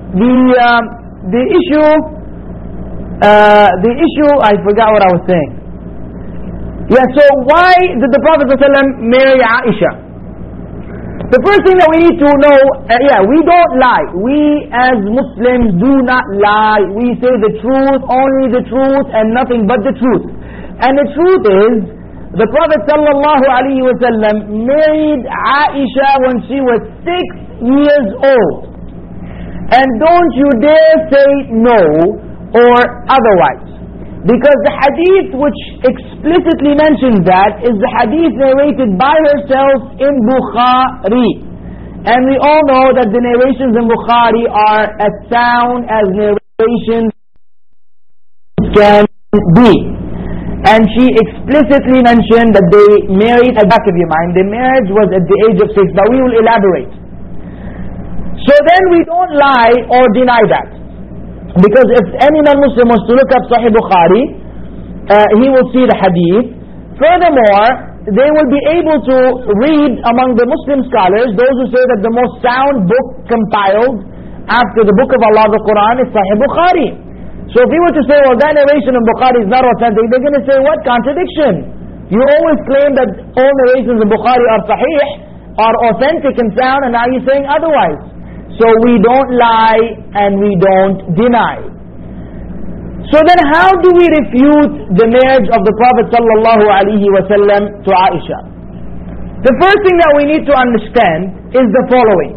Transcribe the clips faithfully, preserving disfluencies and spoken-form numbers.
the um, the issue, uh, the issue, I forgot what I was saying. Yeah, so why did the Prophet ﷺ marry Aisha? The first thing that we need to know, uh, yeah, we don't lie. We as Muslims do not lie. We say the truth, only the truth, and nothing but the truth. And the truth is, the Prophet sallallahu alaihi wasallam married Aisha when she was six years old. And don't you dare say no or otherwise. Because the hadith which explicitly mentions that is the hadith narrated by herself in Bukhari. And we all know that the narrations in Bukhari are as sound as narrations can be. And she explicitly mentioned that they married, at the back of your mind, the marriage was at the age of six, but we will elaborate. So then we don't lie or deny that. Because if any non-Muslim wants to look up Sahih Bukhari, uh, he will see the hadith. Furthermore, they will be able to read among the Muslim scholars, those who say that the most sound book compiled after the book of Allah, the Quran, is Sahih Bukhari. So if we were to say, well, that narration in Bukhari is not authentic, they're going to say, what contradiction? You always claim that all narrations in Bukhari are sahih, are authentic and sound, and now you're saying otherwise. So we don't lie and we don't deny. So then how do we refute the marriage of the Prophet sallallahu alaihi wasallam to Aisha? The first thing that we need to understand is the following.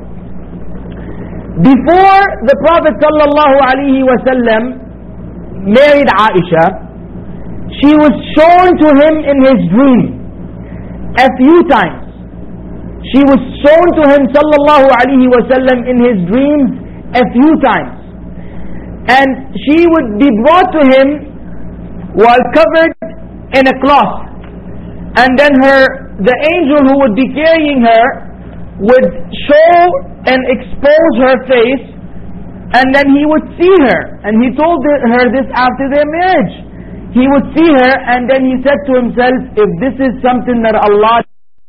Before the Prophet sallallahu alaihi wasallam married Aisha, she was shown to him in his dream a few times. She was shown to him sallallahu alaihi wasallam in his dreams a few times. And she would be brought to him while covered in a cloth. And then her, the angel who would be carrying her would show and expose her face, and then he would see her. And he told her this after their marriage. He would see her, and then he said to himself, if this is something that Allah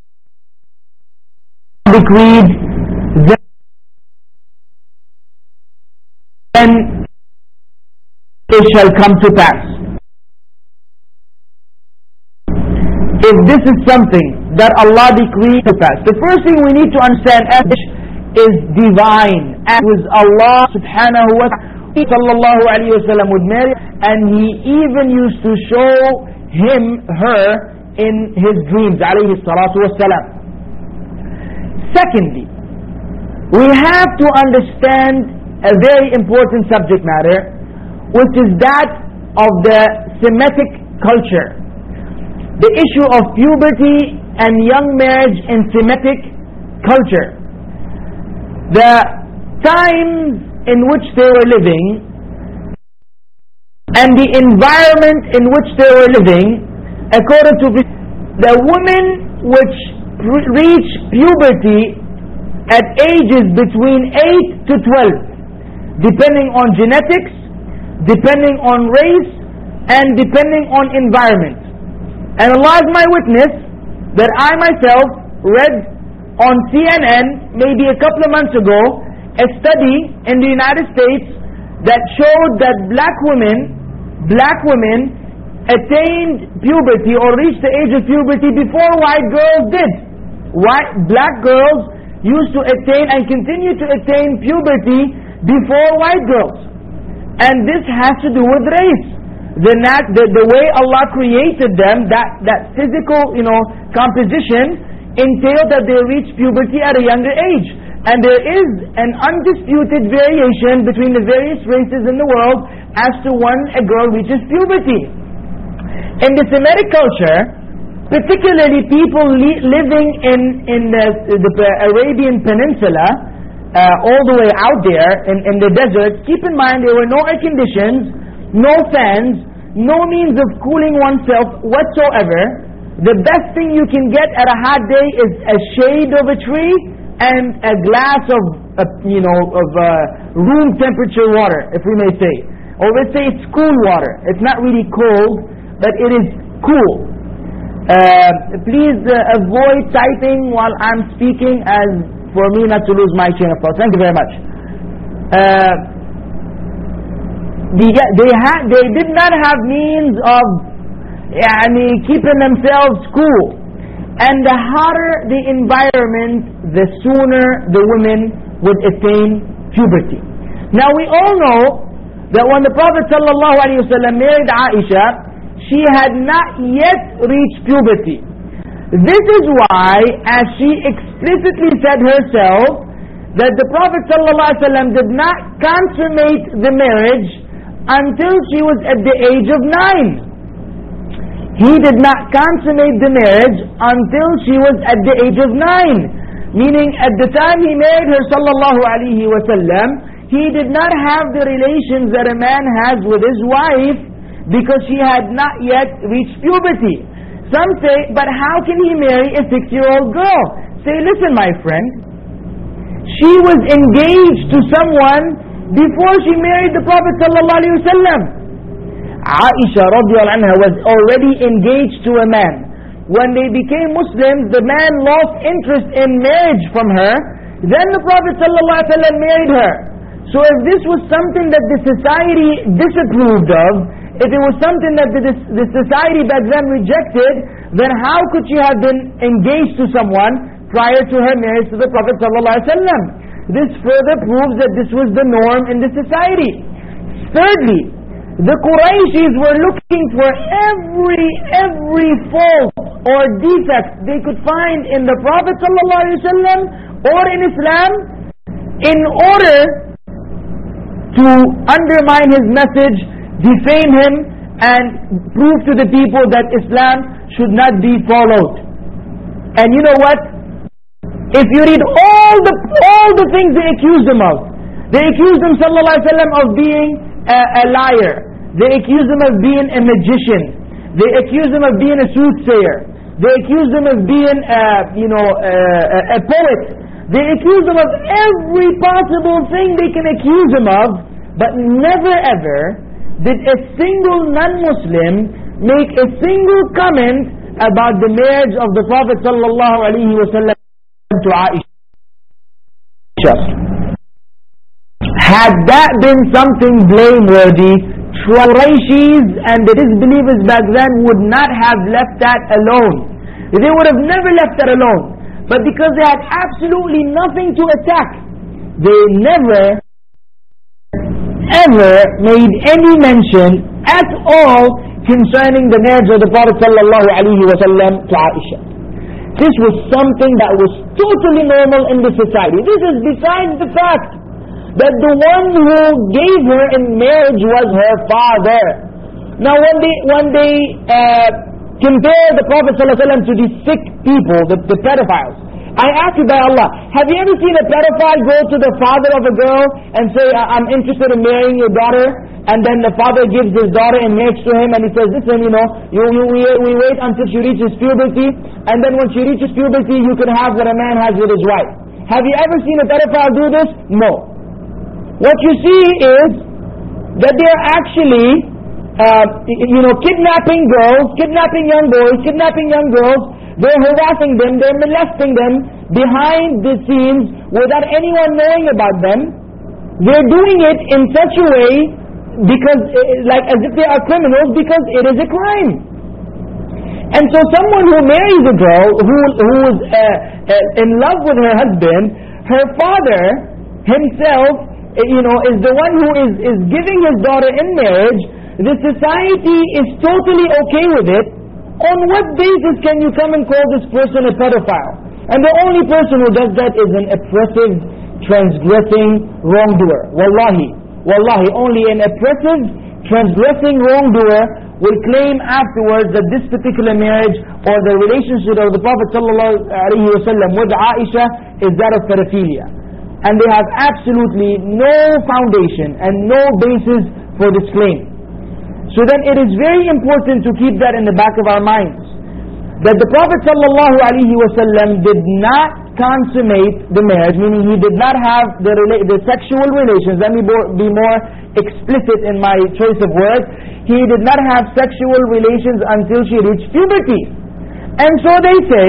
decreed, then it shall come to pass. If this is something that Allah decreed to pass, the first thing we need to understand is divine. And it was Allah subhanahu wa ta'ala sallallahu alayhi wa sallam would marry, and he even used to show him her in his dreams alayhi salatu wa salam. Secondly, we have to understand a very important subject matter, which is that of the Semitic culture. The issue of puberty and young marriage in Semitic culture. The times in which they were living and the environment in which they were living, according to the women which reach puberty at ages between eight to twelve, depending on genetics, depending on race, and depending on environment. And Allah is my witness that I myself read on C N N maybe a couple of months ago a study in the United States that showed that black women black women attained puberty or reached the age of puberty before white girls did. White, black girls used to attain and continue to attain puberty before white girls. And this has to do with race. The, nat, the, the way Allah created them, that, that physical, you know, composition entailed that they reach puberty at a younger age. And there is an undisputed variation between the various races in the world as to when a girl reaches puberty. In the Semitic culture, particularly people li living in, in the, the Arabian Peninsula, uh, all the way out there in, in the desert, keep in mind there were no air conditions, no fans, no means of cooling oneself whatsoever. The best thing you can get at a hot day is a shade of a tree and a glass of, uh, you know, of uh, room temperature water, if we may say. Or let's say it's cool water. It's not really cold, but it is cool. Uh, please uh, avoid typing while I'm speaking, as for me not to lose my chain of thought. Thank you very much. Uh, they, they, had, they did not have means of يعني, keeping themselves cool. And the hotter the environment, the sooner the women would attain puberty. Now we all know that when the Prophet ﷺ married Aisha, she had not yet reached puberty. This is why, as she explicitly said herself, that the Prophet ﷺ did not consummate the marriage until she was at the age of nine. He did not consummate the marriage until she was at the age of nine. Meaning, at the time he married her sallallahu alaihi wasallam, he did not have the relations that a man has with his wife because she had not yet reached puberty. Some say, but how can he marry a six-year-old girl? Say, listen my friend, she was engaged to someone before she married the Prophet sallallahu alaihi wasallam. Aisha radiallahu anha was already engaged to a man. When they became Muslims, the man lost interest in marriage from her. Then the Prophet sallallahu alaihi wasallam married her. So if this was something that the society disapproved of, if it was something that the, the society back then rejected, then how could she have been engaged to someone prior to her marriage to the Prophet sallallahu alaihi wasallam? This further proves that this was the norm in the society. Thirdly, the Qurayshis were looking for every, every fault or defect they could find in the Prophet ﷺ or in Islam in order to undermine his message, defame him, and prove to the people that Islam should not be followed. And you know what? If you read all the, all the things they accused him of, they accused him ﷺ of being A, a liar. They accused him of being a magician. They accused him of being a soothsayer. They accused him of being a, you know, a, a, a poet. They accused him of every possible thing they can accuse him of, but never ever did a single non-Muslim make a single comment about the marriage of the Prophet sallallahu alaihi wasallam to Aisha. Had that been something blameworthy, Qurayshis and the disbelievers back then would not have left that alone. They would have never left that alone. But because they had absolutely nothing to attack, they never ever made any mention at all concerning the marriage of the Prophet sallallahu alaihi wasallam to Aisha. This was something that was totally normal in the society. This is besides the fact that the one who gave her in marriage was her father. Now when they when they uh, compare the Prophet ﷺ to these sick people, the, the pedophiles, I ask you by Allah, have you ever seen a pedophile go to the father of a girl and say, I'm interested in marrying your daughter? And then the father gives his daughter in marriage to him and he says, listen, you know, you, you, we, we wait until she reaches puberty, and then when she reaches puberty you can have what a man has with his wife. Have you ever seen a pedophile do this? No. What you see is that they are actually, uh, you know, kidnapping girls, kidnapping young boys, kidnapping young girls. They're harassing them, they're molesting them behind the scenes without anyone knowing about them. They're doing it in such a way because, like as if they are criminals, because it is a crime. And so someone who marries a girl who, who is uh, uh, in love with her husband, her father himself, you know, is the one who is, is giving his daughter in marriage. The society is totally okay with it. On what basis can you come and call this person a pedophile? And the only person who does that is an oppressive, transgressing wrongdoer. Wallahi, wallahi, only an oppressive, transgressing wrongdoer will claim afterwards that this particular marriage or the relationship of the Prophet sallallahu alaihi wasallam with Aisha is that of pedophilia. And they have absolutely no foundation and no basis for this claim. So then it is very important to keep that in the back of our minds, that the Prophet sallallahu alaihi wasallam did not consummate the marriage, meaning he did not have the, the sexual relations. Let me be more explicit in my choice of words. He did not have sexual relations until she reached puberty. And so they say,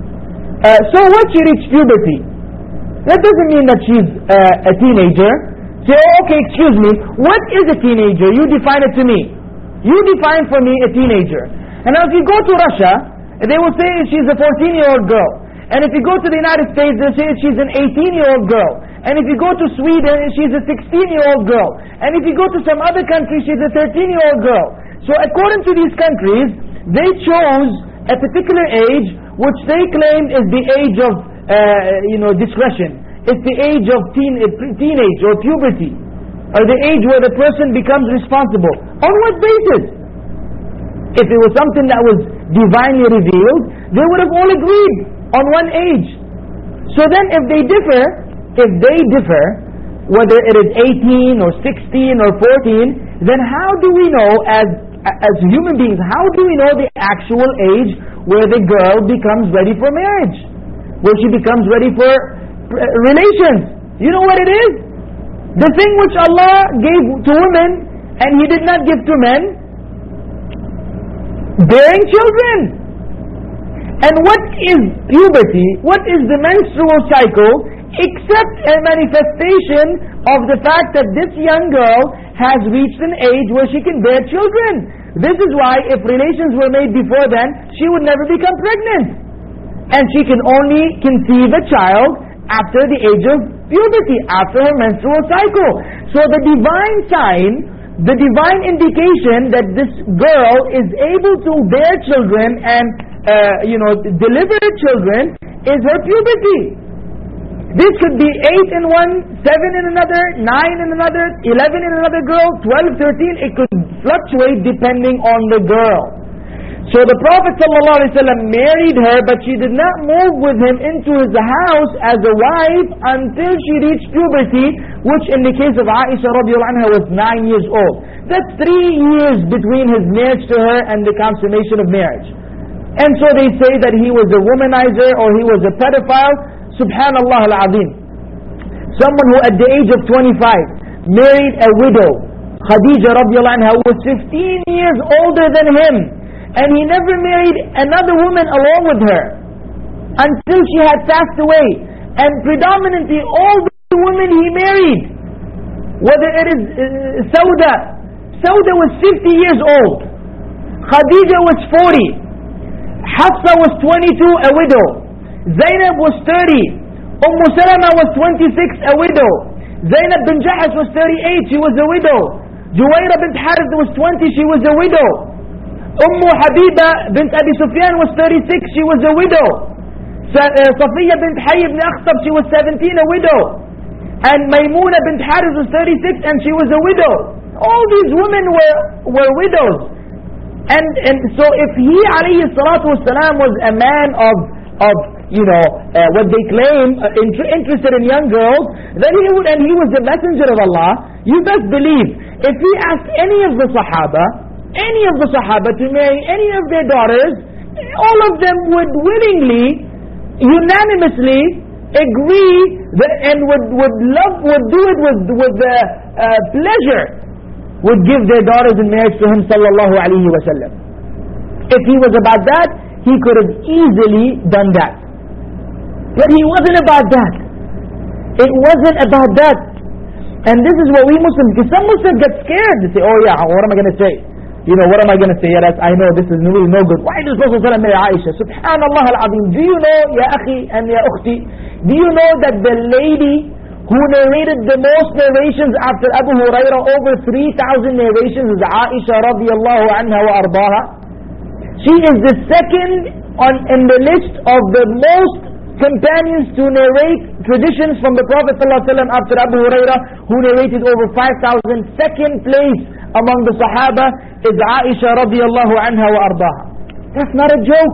uh, so what, she reached puberty? That doesn't mean that she's uh, a teenager. Say, oh, okay, excuse me, what is a teenager? You define it to me. You define for me a teenager. And now if you go to Russia, they will say she's a fourteen-year-old girl. And if you go to the United States, they'll say she's an eighteen-year-old girl. And if you go to Sweden, she's a sixteen-year-old girl. And if you go to some other country, she's a thirteen-year-old girl. So according to these countries, they chose a particular age which they claim is the age of uh, you know, discretion. It's the age of teen, uh, teenage or puberty, or the age where the person becomes responsible. On what basis? If it was something that was divinely revealed, they would have all agreed on one age. So then if they differ, if they differ, whether it is eighteen or sixteen or fourteen, then how do we know as, as human beings, how do we know the actual age where the girl becomes ready for marriage? Where she becomes ready for relations? You know what it is? The thing which Allah gave to women and He did not give to men, bearing children. And what is puberty? What is the menstrual cycle except a manifestation of the fact that this young girl has reached an age where she can bear children? This is why if relations were made before then, she would never become pregnant. And she can only conceive a child after the age of puberty, after her menstrual cycle. So the divine sign, the divine indication that this girl is able to bear children and uh, you know, deliver children is her puberty. This could be eight in one, seven in another, nine in another, eleven in another girl, twelve, thirteen. It could fluctuate depending on the girl. So the Prophet ﷺ married her, but she did not move with him into his house as a wife until she reached puberty, which in the case of Aisha radiallahu anha was nine years old. That's three years between his marriage to her and the consummation of marriage. And so they say that he was a womanizer or he was a pedophile. Subhanallah al-Azim. Someone who at the age of twenty-five married a widow, Khadija radiallahu anha, who was fifteen years older than him. And he never married another woman along with her until she had passed away. And predominantly all the women he married, whether it is uh, Sauda, Sauda was fifty years old, Khadija was forty, Hafsa was twenty-two, a widow, Zainab was thirty, Umm Salama was twenty-six, a widow, Zainab bin Jahash was thirty-eight, she was a widow, Juwayra bint Harith was twenty, she was a widow, Umm Habiba bint Abi Sufyan was thirty-six, she was a widow. Safiya bint Hayy ibn Akhtab, she was seventeen, a widow. And Maymuna bint Harith was thirty-six and she was a widow. All these women were, were widows. And, and so if he alayhi salatu wasalam was a man of, of you know, uh, what they claim, uh, inter interested in young girls, then he would, and he was the messenger of Allah, you best believe, if he asked any of the Sahaba, any of the Sahaba to marry any of their daughters, all of them would willingly, unanimously agree that, and would, would love, would do it with, with uh, uh, pleasure, would give their daughters in marriage to him sallallahu alaihi wasallam. If he was about that, he could have easily done that. But he wasn't about that. It wasn't about that. And this is what we Muslims, because some Muslims get scared. They say, oh yeah, what am I going to say? You know, what am I going to say? Yeah, that's, I know this is really no good. Why does Prophet marry Aisha? Subhanallah al-Azim. Do you know, ya akhi and ya ukhti, do you know that the lady who narrated the most narrations after Abu Hurairah, over three thousand narrations, is Aisha radiyallahu anha wa ardaha? She is the second on, in the list of the most companions to narrate traditions from the Prophet ﷺ after Abu Hurairah, who narrated over five thousand. Second place among the Sahaba is Aisha radiyallahu anha wa ardaha. That's not a joke.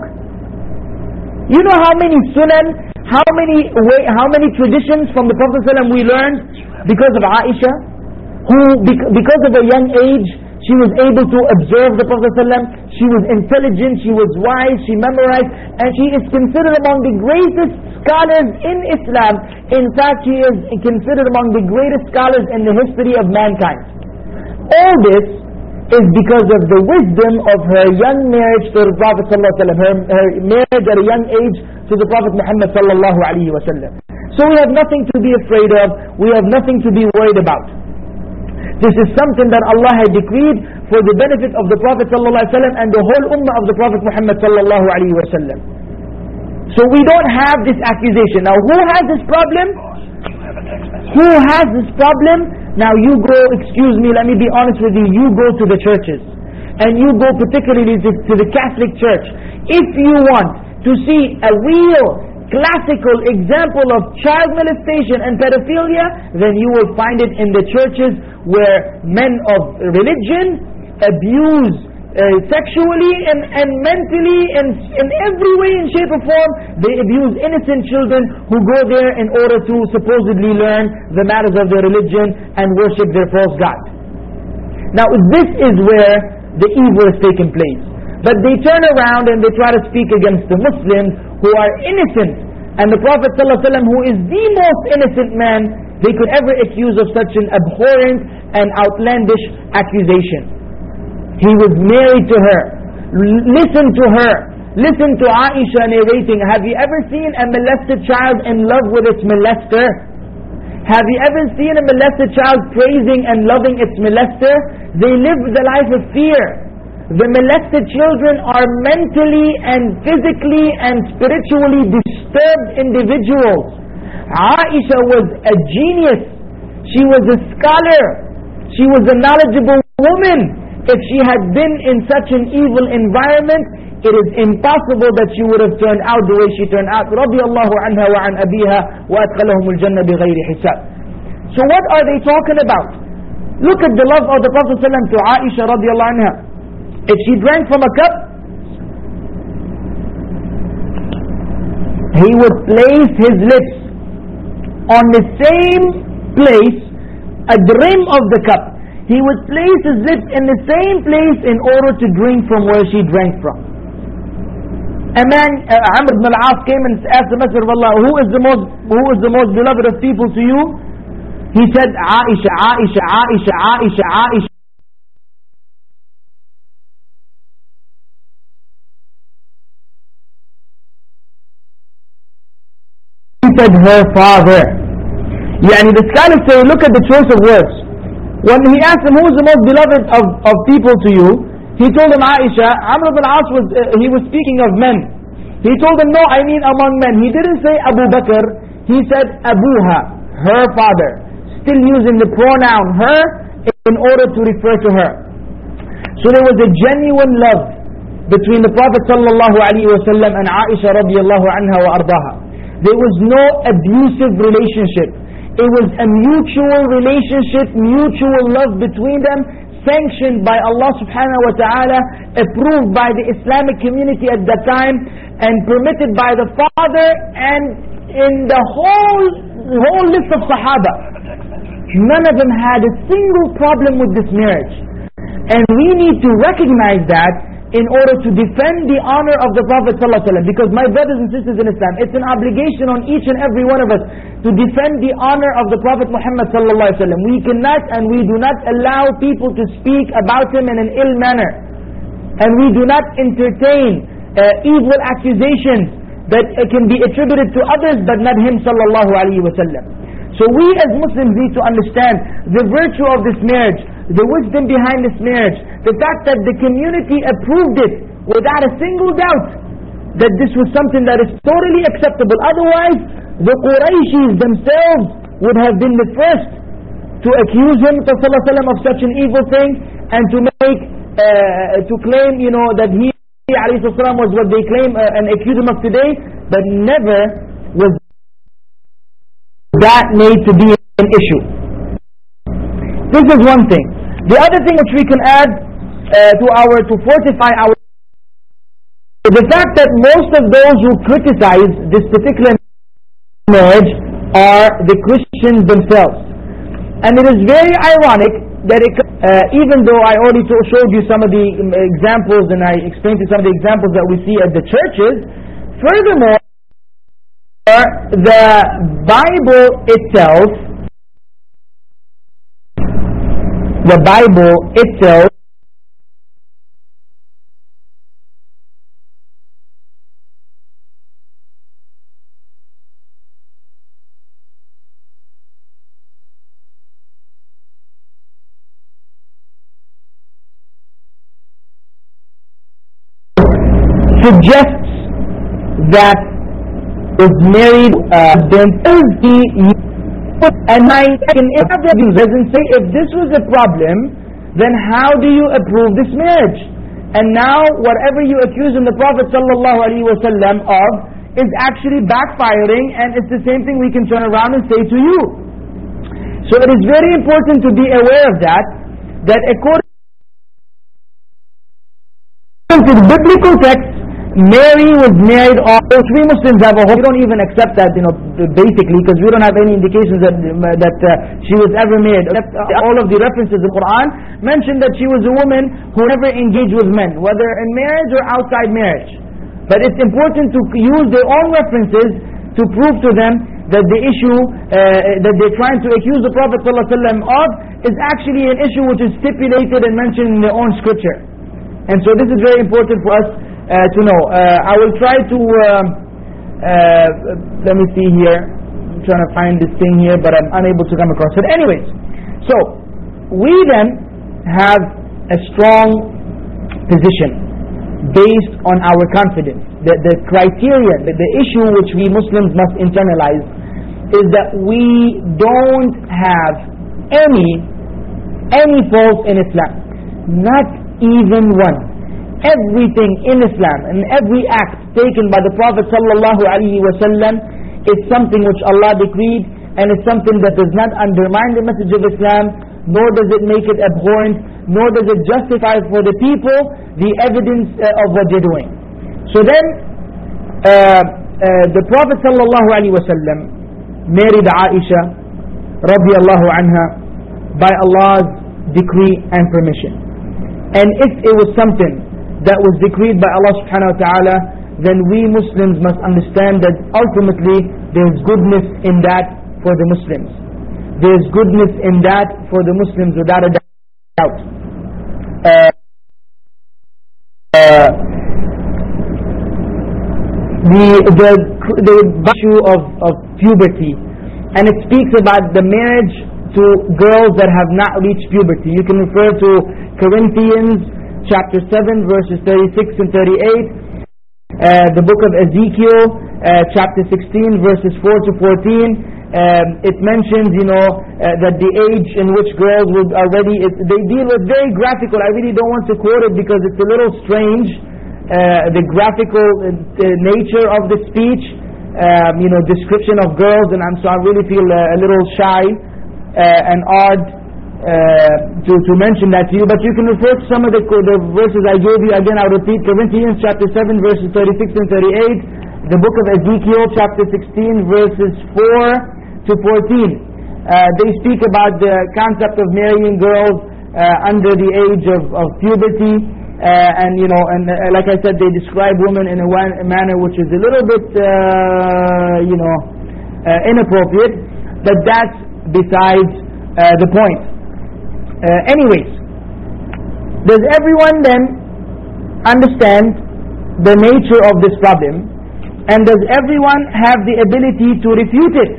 You know how many sunan, how many way, how many traditions from the Prophet ﷺ we learned because of Aisha, who because of a young age she was able to observe the Prophet ﷺ. She was intelligent, she was wise, she memorized, and she is considered among the greatest scholars in Islam. In fact, she is considered among the greatest scholars in the history of mankind. All this is because of the wisdom of her young marriage to the Prophet ﷺ, her, her marriage at a young age to the Prophet Muhammad sallallahu alaihi wasallam. So we have nothing to be afraid of, we have nothing to be worried about. This is something that Allah had decreed for the benefit of the Prophet ﷺ and the whole ummah of the Prophet Muhammad ﷺ. So we don't have this accusation. Now who has this problem? Who has this problem? Now you go, excuse me, let me be honest with you, you go to the churches. And you go particularly to, to the Catholic Church. If you want to see a real classical example of child molestation and pedophilia, then you will find it in the churches where men of religion abuse uh, sexually and, and mentally and in every way and shape or form. They abuse innocent children who go there in order to supposedly learn the matters of their religion and worship their false god. Now this is where the evil is taking place. But they turn around and they try to speak against the Muslims who are innocent. And the Prophet ﷺ, who is the most innocent man they could ever accuse of such an abhorrent and outlandish accusation. He was married to her. L- listen to her. Listen to Aisha narrating, have you ever seen a molested child in love with its molester? Have you ever seen a molested child praising and loving its molester? They live the life of fear. The molested children are mentally and physically and spiritually disturbed individuals. Aisha was a genius. She was a scholar. She was a knowledgeable woman. If she had been in such an evil environment, it is impossible that she would have turned out the way she turned out. رضي الله عنها وعن أبيها وأدخلهم الجنة بغير حساب. So what are they talking about? Look at the love of the Prophet ﷺ to Aisha رضي الله عنها. If she drank from a cup, he would place his lips on the same place, a rim of the cup. He would place his lips in the same place in order to drink from where she drank from. A man, uh, Amr ibn al-As, came and asked the Messenger of Allah, who is the most, who is the most beloved of people to you? He said, Aisha, Aisha, Aisha, Aisha, Aisha. He said, her father. Yani the scholars say, look at the choice of words. When he asked him, who is the most beloved of, of people to you? He told him Aisha. Amr ibn al-As was, uh, he was speaking of men. He told him, no, I mean among men. He didn't say Abu Bakr. He said Abuha, her father. Still using the pronoun her in order to refer to her. So there was a genuine love between the Prophet sallallahu alaihi wasallam and Aisha radiallahu anha wa ardaha. There was no abusive relationship. It was a mutual relationship, mutual love between them, sanctioned by Allah subhanahu wa ta'ala, approved by the Islamic community at that time, and permitted by the father and in the whole, whole list of Sahaba. None of them had a single problem with this marriage. And we need to recognize that in order to defend the honor of the Prophet ﷺ. Because my brothers and sisters in Islam, it's an obligation on each and every one of us to defend the honor of the Prophet Muhammad ﷺ. We cannot and we do not allow people to speak about him in an ill manner. And we do not entertain uh, evil accusations that uh, can be attributed to others but not him sallallahu alaihi wasallam. So we as Muslims need to understand the virtue of this marriage, the wisdom behind this marriage, the fact that the community approved it without a single doubt, that this was something that is totally acceptable. Otherwise, the Qurayshis themselves would have been the first to accuse him of such an evil thing, and to make, uh, to claim, you know, that he was what they claim uh, and accuse him of today, but never was that made to be an issue. This is one thing. The other thing which we can add uh, to our, to fortify our, is the fact that most of those who criticize this particular marriage are the Christians themselves. And it is very ironic that it, uh, even though I already to, showed you some of the um, examples, and I explained to some of the examples that we see at the churches, furthermore, the Bible itself, the Bible itself suggests that is married uh, then is the and I can if doesn't say if this was a problem, then how do you approve this marriage? And now whatever you accuse the Prophet sallallahu alaihi wasallam of is actually backfiring, and it's the same thing we can turn around and say to you. So it is very important to be aware of that, that according to the biblical text, Mary was married off. Which we Muslims have a whole, we don't even accept that, you know, basically, because we don't have any indications that that uh, she was ever married. All of the references in the Quran mention that she was a woman who never engaged with men, whether in marriage or outside marriage. But it's important to use their own references to prove to them that the issue uh, that they're trying to accuse the Prophet ﷺ of is actually an issue which is stipulated and mentioned in their own scripture. And so this is very important for us Uh, to know. Uh, I will try to uh, uh, let me see here, I'm trying to find this thing here, but I'm unable to come across it. Anyways, so we then have a strong position based on our confidence. The, the criteria, the, the issue which we Muslims must internalize is that we don't have any any fault in Islam, not even one. Everything in Islam and every act taken by the Prophet sallallahu alaihi wasallam is something which Allah decreed, and it's something that does not undermine the message of Islam, nor does it make it abhorrent, nor does it justify for the people the evidence uh, of what they're doing. So then uh, uh, the Prophet sallallahu alaihi wasallam married Aisha radiyallahu anha by Allah's decree and permission. And if it was something that was decreed by Allah subhanahu wa ta'ala, then we Muslims must understand that ultimately there is goodness in that for the Muslims. There is goodness in that for the Muslims without a doubt. Uh, uh, the the the issue of, of puberty, and it speaks about the marriage to girls that have not reached puberty. You can refer to Corinthians chapter seven verses thirty-six and thirty-eight, uh, the book of Ezekiel uh, chapter sixteen verses four to fourteen. Um, it mentions, you know, uh, that the age in which girls would already, it, they deal with very graphical. I really don't want to quote it because it's a little strange, uh, the graphical uh, nature of the speech, um, you know, description of girls, and I'm, so I really feel uh, a little shy uh, and odd Uh, to, to mention that to you, but you can refer to some of the, the verses I gave you. Again, I'll repeat: Corinthians chapter seven verses thirty-six and thirty-eight, the book of Ezekiel chapter sixteen verses four to fourteen. Uh, they speak about the concept of marrying girls uh, under the age of, of puberty, uh, and you know, and uh, like I said, they describe women in a, one, a manner which is a little bit, uh, you know, uh, inappropriate. But that's besides uh, the point. Uh, anyways, does everyone then understand the nature of this problem, and does everyone have the ability to refute it?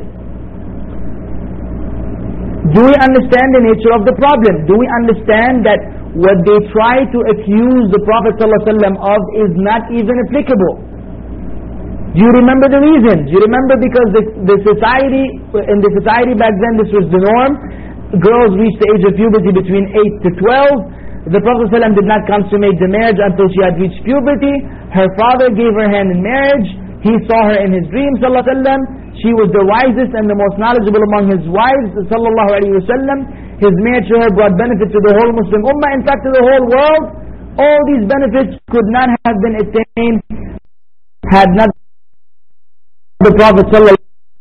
Do we understand the nature of the problem? Do we understand that what they try to accuse the Prophet ﷺ of is not even applicable? Do you remember the reasons? Do you remember because the, the society, in the society back then this was the norm. Girls reached the age of puberty between eight to twelve. The Prophet ﷺ did not consummate the marriage until she had reached puberty. Her father gave her hand in marriage. He saw her in his dreams, sallallahu alaihi wasallam. She was the wisest and the most knowledgeable among his wives, sallallahu alaihi wasallam. His marriage to her brought benefit to the whole Muslim ummah, in fact to the whole world. All these benefits could not have been attained had not the Prophet sallallahu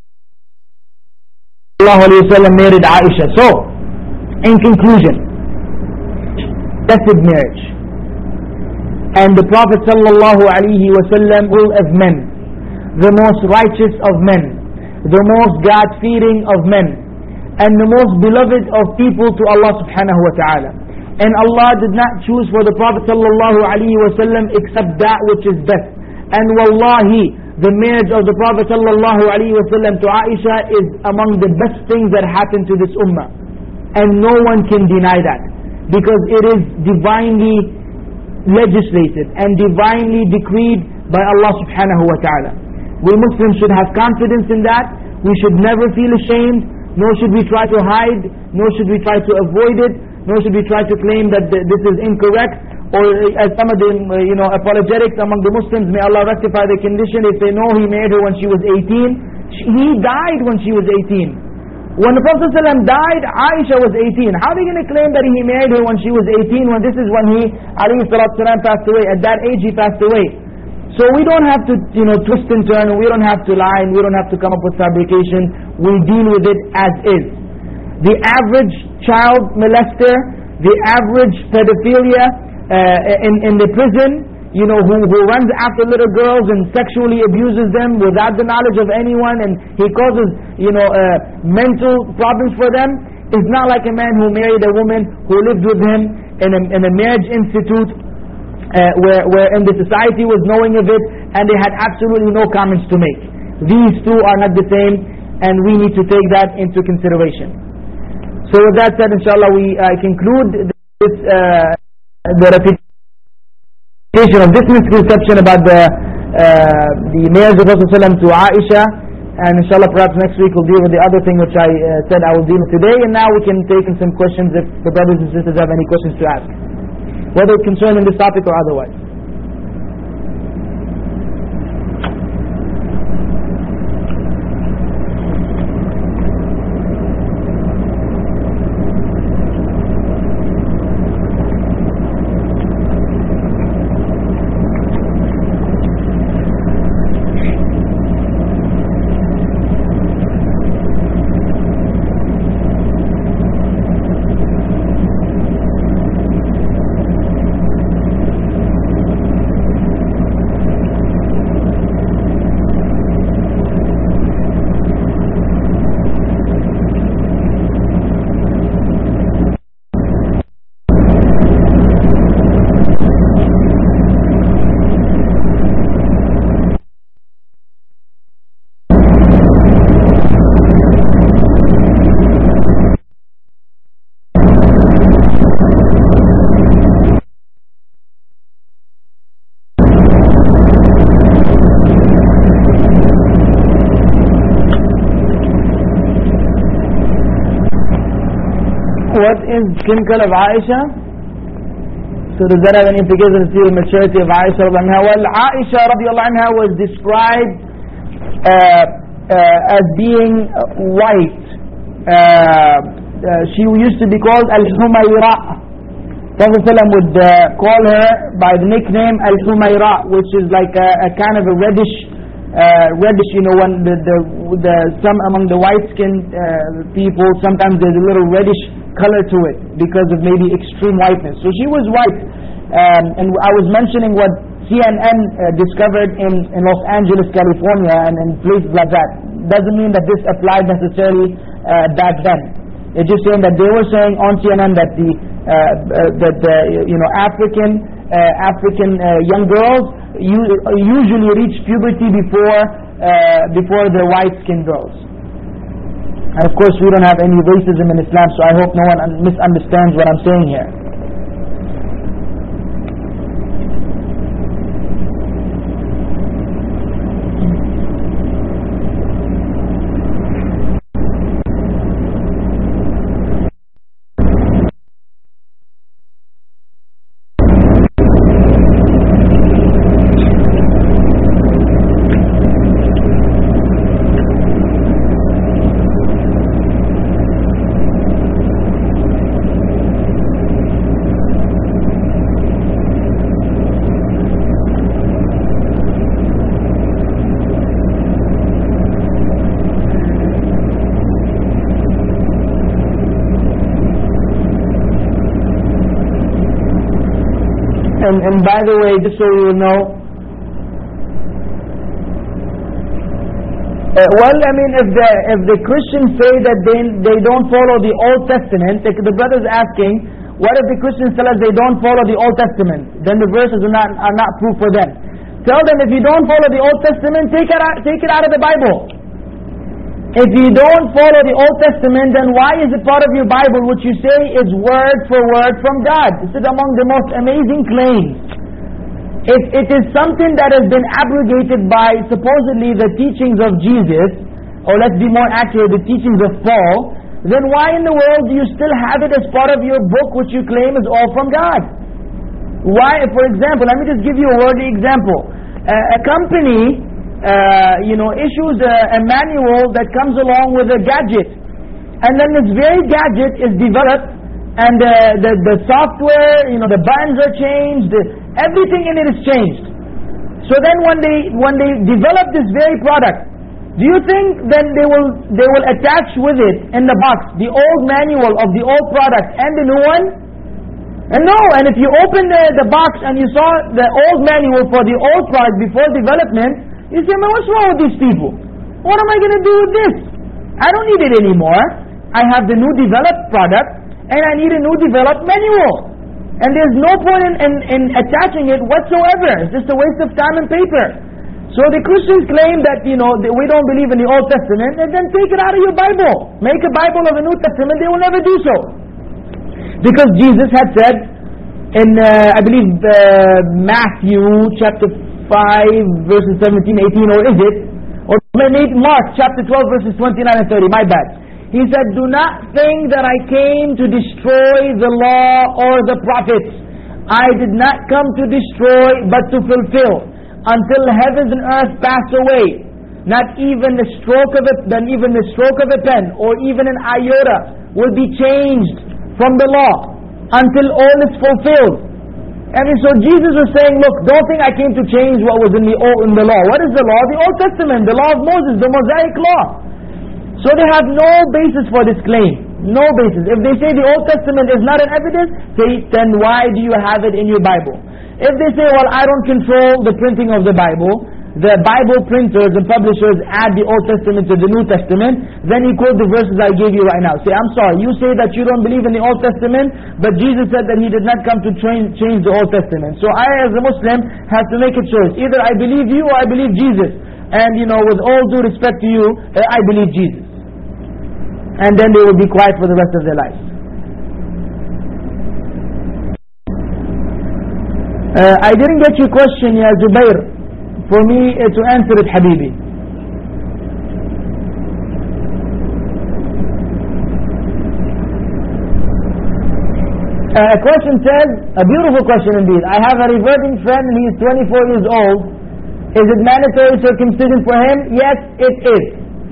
alaihi wasallam married Aisha. So, in conclusion, blessed marriage, and the Prophet sallallahu alaihi wasallam will of men, the most righteous of men, the most God-fearing of men, and the most beloved of people to Allah subhanahu wa ta'ala. And Allah did not choose for the Prophet sallallahu alaihi wasallam except that which is best. And wallahi, the marriage of the Prophet sallallahu alaihi wasallam to Aisha is among the best things that happened to this ummah. And no one can deny that, because it is divinely legislated and divinely decreed by Allah subhanahu wa ta'ala. We Muslims should have confidence in that. We should never feel ashamed, nor should we try to hide, nor should we try to avoid it, nor should we try to claim that th this is incorrect. Or as some of the uh, you know, apologetics among the Muslims, may Allah rectify the condition, they say no, he married her when she was eighteen. He died when she was eighteen. When the Prophet ﷺ died, Aisha was eighteen. How are they going to claim that he married her when she was eighteen, when this is when he, alayhi salatu salam, passed away? At that age he passed away. So we don't have to, you know, twist and turn, we don't have to lie, and we don't have to come up with fabrication. We deal with it as is. The average child molester, the average pedophilia uh, in, in the prison, you know, who, who runs after little girls and sexually abuses them without the knowledge of anyone, and he causes, you know, uh, mental problems for them, is not like a man who married a woman who lived with him in a, in a marriage institute, uh, where, where in the society was knowing of it, and they had absolutely no comments to make. These two are not the same, and we need to take that into consideration. So with that said, inshallah, we uh, conclude this, uh, the refutation of this misconception about the uh, the marriage of Rasulullah to Aisha, and inshallah perhaps next week we'll deal with the other thing which I uh, said I will deal with today. And now we can take in some questions if the brothers and sisters have any questions to ask, whether concerning this topic or otherwise. What is skin color of Aisha? So does that have any implications to the maturity of Aisha? Well, Aisha radiallahu anha was described uh, uh, as being white. Uh, uh, she used to be called Al-Humayra. Prophet ﷺ would uh, call her by the nickname Al-Humayra, which is like a, a kind of a reddish, uh, reddish, you know, when the, the, the, some among the white-skinned uh, people, sometimes there's a little reddish color to it because of maybe extreme whiteness. So she was white, um, and I was mentioning what C N N uh, discovered in, in Los Angeles, California, and, and places like that. Doesn't mean that this applied necessarily uh, back then. It's just saying that they were saying on C N N that the uh, uh, that the you know African uh, African uh, young girls usually reach puberty before uh, before the white-skinned girls. And of course we don't have any racism in Islam, so I hope no one misunderstands what I'm saying here. And, and by the way, just so you will know, uh, well, I mean, if the if the Christians say that they they don't follow the Old Testament, the, the brother's asking, what if the Christians tell us they don't follow the Old Testament? Then the verses are not are not proof for them. Tell them if you don't follow the Old Testament, take it out, take it out of the Bible. If you don't follow the Old Testament, then why is it part of your Bible, which you say is word for word from God? This is among the most amazing claims. If it is something that has been abrogated by supposedly the teachings of Jesus, or let's be more accurate, the teachings of Paul, then why in the world do you still have it as part of your book which you claim is all from God? Why, for example, let me just give you a worldly example. Uh, a company, uh, you know, issues a, a manual that comes along with a gadget. And then this very gadget is developed, and uh, the, the software, you know, the buttons are changed, everything in it is changed. So then when they, when they develop this very product, do you think then they will they will attach with it in the box the old manual of the old product and the new one? And no, and if you open the, the box and you saw the old manual for the old product before development, you say, man, what's wrong with these people? What am I going to do with this? I don't need it anymore. I have the new developed product and I need a new developed manual. And there's no point in, in, in attaching it whatsoever. It's just a waste of time and paper. So the Christians claim that, you know, we don't believe in the Old Testament, and then take it out of your Bible. Make a Bible of the New Testament. They will never do so. Because Jesus had said in, uh, I believe, uh, Matthew chapter five, verses seventeen, eighteen, or is it? Or maybe Mark chapter twelve, verses twenty-nine and thirty, my bad. He said, do not think that I came to destroy the law or the prophets. I did not come to destroy, but to fulfill. Until heavens and earth pass away, not even the stroke of a, then even the stroke of a pen, or even an iota, will be changed from the law until all is fulfilled. I mean, so Jesus was saying, look, don't think I came to change what was in the old, in the law. What is the law? The Old Testament, the law of Moses, the Mosaic law. So they have no basis for this claim. No basis. If they say the Old Testament is not an evidence, say, then why do you have it in your Bible? If they say, well, I don't control the printing of the Bible, the Bible printers and publishers add the Old Testament to the New Testament, then you quote the verses I gave you right now. Say, I'm sorry, you say that you don't believe in the Old Testament, but Jesus said that He did not come to train, change the Old Testament. So I, as a Muslim, have to make a choice. Either I believe you or I believe Jesus. And, you know, with all due respect to you, uh, I believe Jesus. And then they will be quiet for the rest of their lives. Uh, I didn't get your question, Ya Zubair. For me uh, to answer it, Habibi. Uh, a question says, a beautiful question indeed. I have a reverting friend and he is twenty-four years old. Is it mandatory circumcision for him? Yes, it is.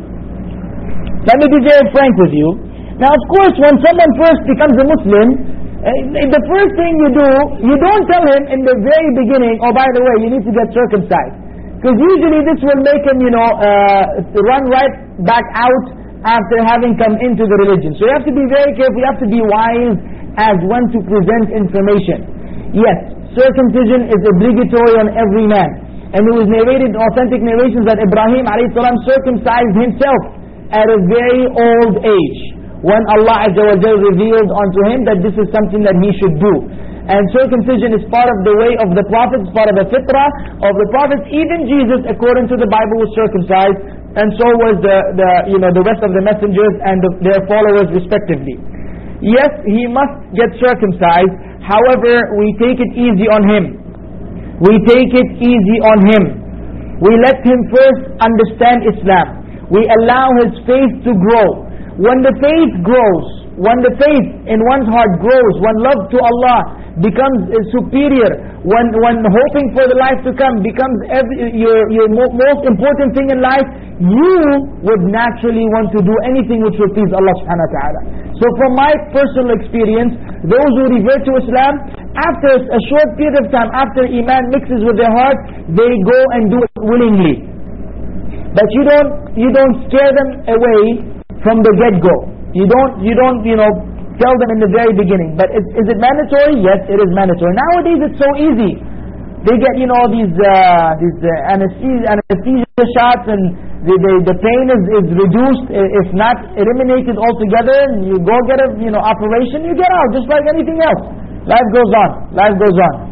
Let me be very frank with you. Now, of course, when someone first becomes a Muslim, Uh, the first thing you do, you don't tell him in the very beginning, oh, by the way, you need to get circumcised. Because usually this will make him, you know, uh, run right back out after having come into the religion. So you have to be very careful, you have to be wise as when to present information. Yes, circumcision is obligatory on every man. And it was narrated in authentic narrations that Ibrahim alayhi salam circumcised himself at a very old age, when Allah Azza wa Jal revealed unto him that this is something that he should do. And circumcision is part of the way of the prophets, part of the fitrah of the prophets. Even Jesus, according to the Bible, was circumcised, and so was the, the you know the rest of the messengers and the, their followers respectively. Yes, he must get circumcised. However, we take it easy on him. We take it easy on him. We let him first understand Islam. We allow his faith to grow. When the faith grows, when the faith in one's heart grows, when love to Allah becomes superior, when when hoping for the life to come becomes every, your, your most important thing in life, you would naturally want to do anything which will please Allah subhanahu wa ta'ala. So from my personal experience, those who revert to Islam, after a short period of time, after Iman mixes with their heart, they go and do it willingly. But you don't, you don't scare them away from the get-go. You don't, you don't, you know, tell them in the very beginning. But is, is it mandatory? Yes, it is mandatory. Nowadays it's so easy. They get, you know, these uh, these uh, anesthesia, anesthesia shots, and the, the, the pain is, is reduced, if not eliminated altogether. And you go get a, you know, operation, you get out, just like anything else. Life goes on. Life goes on.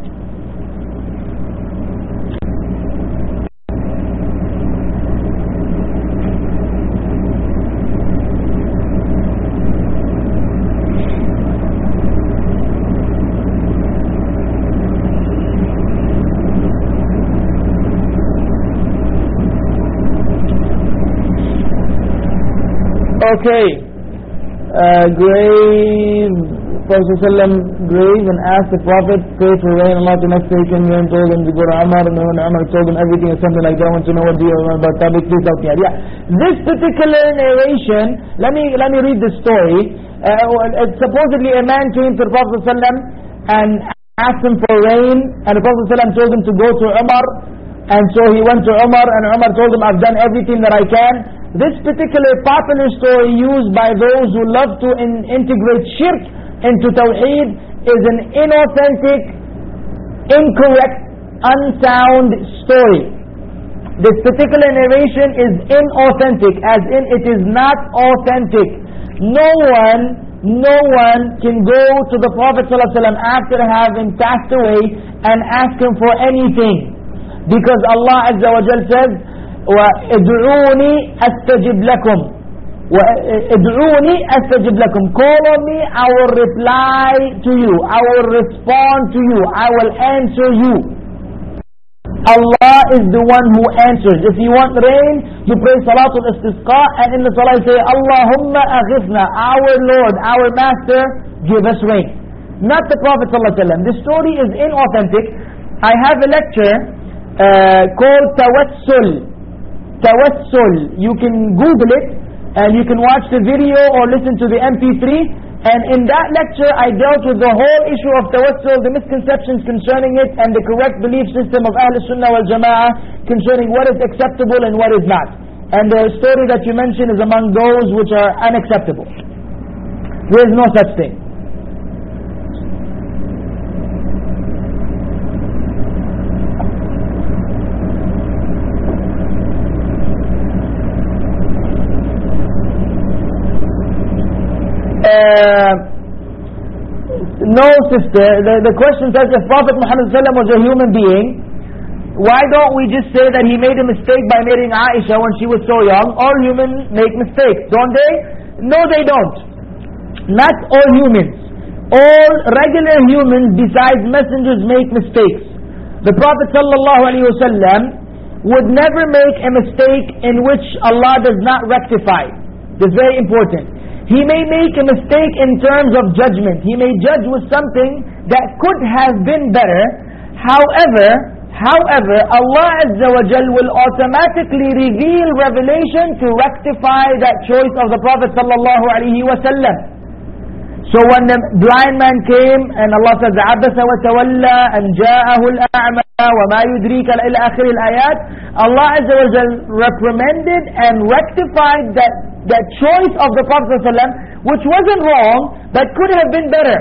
okay, uh, grave, Prophet ﷺ grave and asked the Prophet, pray for rain, Allah to not take him, and told him to go to Umar, and when Umar told him everything or something like that. I want to know what do you remember about Tabiq, please help me out. Yeah, this particular narration, let me, let me read the story. Uh, supposedly a man came to the Prophet ﷺ and asked him for rain, and the Prophet ﷺ told him to go to Umar, and so he went to Umar, and Umar told him, I've done everything that I can. This particular popular story used by those who love to in, integrate shirk into Tawheed is an inauthentic, incorrect, unsound story. This particular narration is inauthentic, as in it is not authentic. No one, no one can go to the Prophet ﷺ after having passed away and ask him for anything. Because Allah Azza wa Jal says, وَإِدْعُونِي أَسْتَجِبْ لَكُمْ وَإِدْعُونِي أَسْتَجِبْ لَكُمْ Call on me, I will reply to you, I will respond to you, I will answer you. Allah is the one who answers. If you want rain, you pray Salatul Istisqa, and in the Salah you say, Allahumma aghithna, our Lord, our Master, give us rain. Not the Prophet ﷺ. This story is inauthentic. I have a lecture uh, called Tawassul. Tawassul. You can Google it, and you can watch the video or listen to the M P three. And in that lecture I dealt with the whole issue of tawassul, the misconceptions concerning it, and the correct belief system of Ahl Sunnah wal Jama'ah concerning what is acceptable and what is not. And the story that you mentioned is among those which are unacceptable. There is no such thing. Uh, no sister, the, the question says, if Prophet Muhammad was a human being, why don't we just say that he made a mistake by marrying Aisha when she was so young? All humans make mistakes, don't they? No, they don't. Not all humans. All regular humans besides messengers make mistakes. The Prophet ﷺ would never make a mistake in which Allah does not rectify. That's very important. He may make a mistake in terms of judgment. He may judge with something that could have been better. However, however, Allah Azza wa Jal will automatically reveal revelation to rectify that choice of the Prophet sallallahu alaihi wasallam. So when the blind man came and Allah says, عَبَسَ وَتَوَلَّى أَنْ جَاءَهُ الْأَعْمَى وَمَا يُدْرِيكَ إِلَى آخِرِ الْآيَاتِ, Allah Azza wa Jal reprimanded and rectified that that choice of the Prophet ﷺ, which wasn't wrong, but could have been better.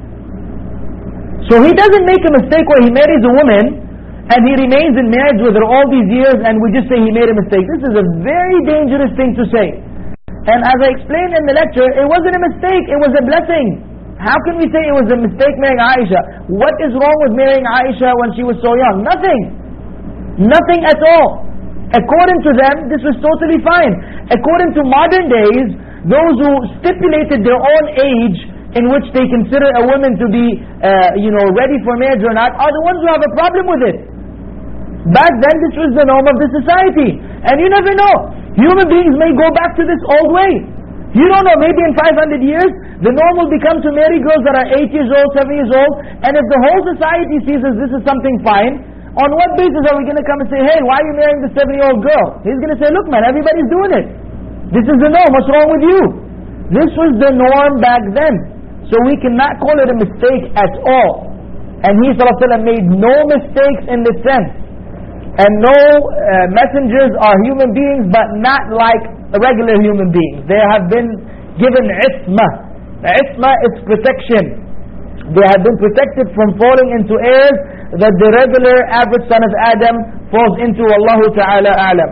So he doesn't make a mistake where he marries a woman and he remains in marriage with her all these years and we just say he made a mistake. This is a very dangerous thing to say. And as I explained in the lecture, it wasn't a mistake, it was a blessing. How can we say it was a mistake marrying Aisha? What is wrong with marrying Aisha when she was so young? Nothing. Nothing at all. According to them, this was totally fine. According to modern days, those who stipulated their own age in which they consider a woman to be, uh, you know, ready for marriage or not, are the ones who have a problem with it. Back then, this was the norm of the society. And you never know. Human beings may go back to this old way. You don't know, maybe in five hundred years, the norm will become to marry girls that are eight years old, seven years old, and if the whole society sees as this is something fine, on what basis are we going to come and say, hey, why are you marrying the seven-year-old girl? He's going to say, look man, everybody's doing it. This is the norm, what's wrong with you? This was the norm back then. So we cannot call it a mistake at all. And he ﷺ made no mistakes in this sense. And no uh, messengers are human beings, but not like regular human beings. They have been given isma. Isma is protection. They have been protected from falling into errors that the regular average son of Adam falls into. Wallahu ta'ala a'lam.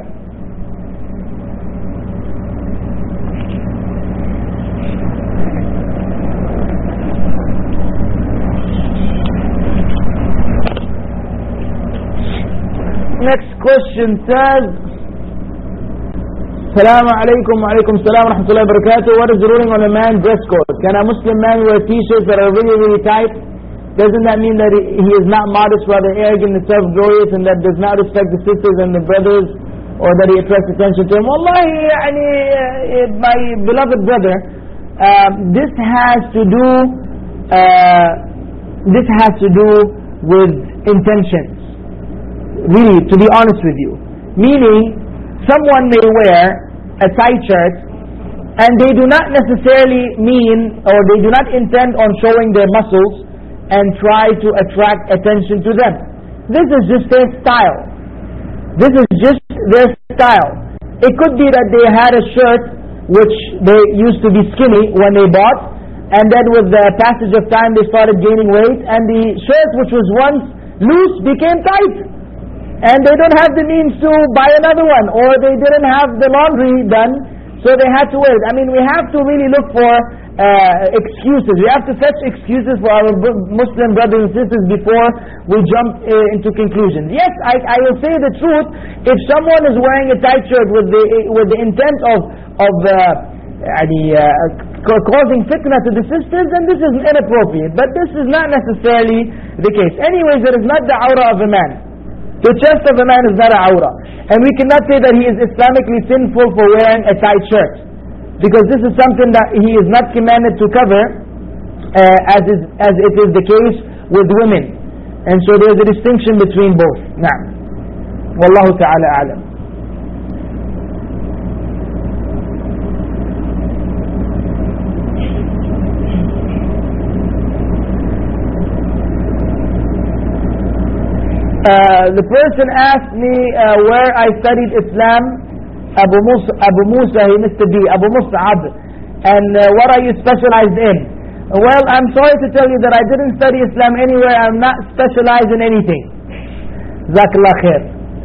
Next question says, Assalamu alaikum wa alaikum salam wa rahmatullahi wa barakatuh. What is the ruling on a man's dress code? Can a Muslim man wear t-shirts that are really, really tight? Doesn't that mean that he is not modest, rather arrogant and self-glorious, and that does not respect the sisters and the brothers or that he attracts attention to him. Wallahi, yani, uh, my beloved brother, uh, this has to do, uh, this has to do with intentions. Really, to be honest with you. Meaning, someone may wear a tight shirt, and they do not necessarily mean, or they do not intend on showing their muscles, and try to attract attention to them. This is just their style. This is just their style. It could be that they had a shirt which they used to be skinny when they bought, and then with the passage of time they started gaining weight, and the shirt which was once loose became tight, and they don't have the means to buy another one, or they didn't have the laundry done, so they had to wear it. I mean, we have to really look for uh, excuses. We have to fetch excuses for our Muslim brothers and sisters before we jump uh, into conclusions. Yes, I, I will say the truth. If someone is wearing a tight shirt with the with the intent of of uh, uh, causing fitna to the sisters, then this is inappropriate. But this is not necessarily the case. Anyways, it is not the aura of a man. The chest of a man is not a aura. And we cannot say that he is Islamically sinful for wearing a tight shirt, because this is something that he is not commanded to cover, uh, as, is, as it is the case with women. And so there is a distinction between both. Naam. Wallahu ta'ala a'lam. Uh, the person asked me uh, where I studied Islam. Abu Musa, Abu Musa, he Mister B, Abu Mus'ab, and uh, what are you specialized in? Well, I'm sorry to tell you that I didn't study Islam anywhere. I'm not specialized in anything. Jazakallah khair.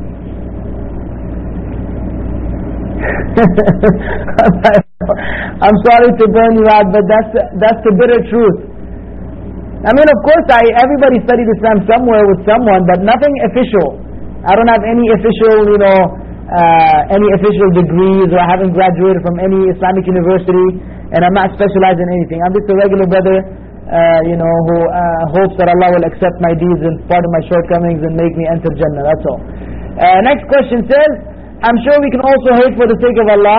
I'm sorry to burn you out, but that's the, that's the bitter truth. I mean, of course, I everybody studied Islam somewhere with someone, but nothing official. I don't have any official, you know, uh, any official degrees, or I haven't graduated from any Islamic university, and I'm not specialized in anything. I'm just a regular brother, uh, you know, who uh, hopes that Allah will accept my deeds and pardon my shortcomings and make me enter Jannah. That's all. Uh, next question says, I'm sure we can also hate for the sake of Allah.